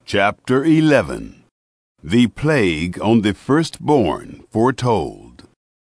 Chapter 11. The Plague on the Firstborn Foretold.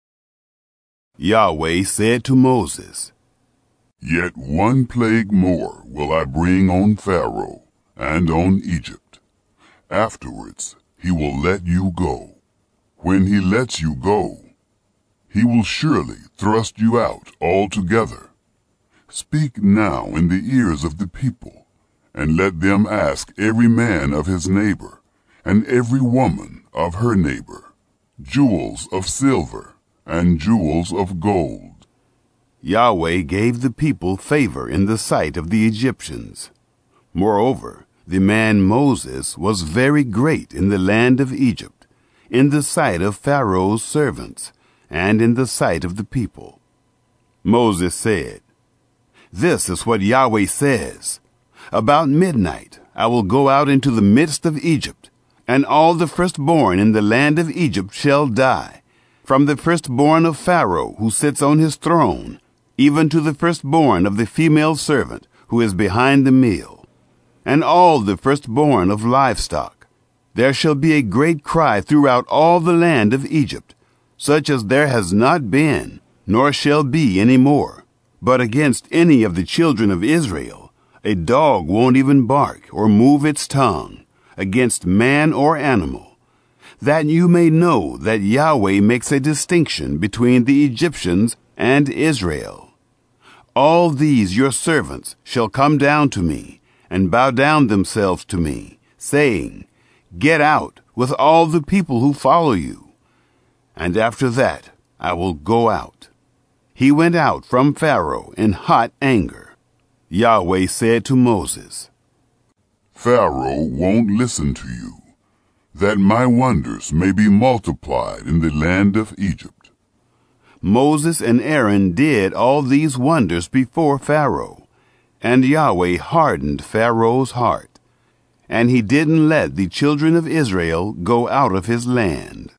Yahweh said to Moses, Yet one plague more will I bring on Pharaoh and on Egypt. Afterwards he will let you go. When he lets you go, he will surely thrust you out altogether. Speak now in the ears of the people, and let them ask every man of his neighbor, and every woman of her neighbor, jewels of silver and jewels of gold. Yahweh gave the people favor in the sight of the Egyptians. Moreover, the man Moses was very great in the land of Egypt, in the sight of Pharaoh's servants, and in the sight of the people. Moses said, This is what Yahweh says. About midnight I will go out into the midst of Egypt, and all the firstborn in the land of Egypt shall die, from the firstborn of Pharaoh who sits on his throne, even to the firstborn of the female servant who is behind the mill, and all the firstborn of livestock. There shall be a great cry throughout all the land of Egypt, such as there has not been, nor shall be any more. But against any of the children of Israel, a dog won't even bark or move its tongue, against man or animal, that you may know that Yahweh makes a distinction between the Egyptians and Israel. All these your servants shall come down to me, and bow down themselves to me, saying, Get out with all the people who follow you. And after that I will go out. He went out from Pharaoh in hot anger. Yahweh said to Moses, Pharaoh won't listen to you, that my wonders may be multiplied in the land of Egypt. Moses and Aaron did all these wonders before Pharaoh, and Yahweh hardened Pharaoh's heart, and he didn't let the children of Israel go out of his land.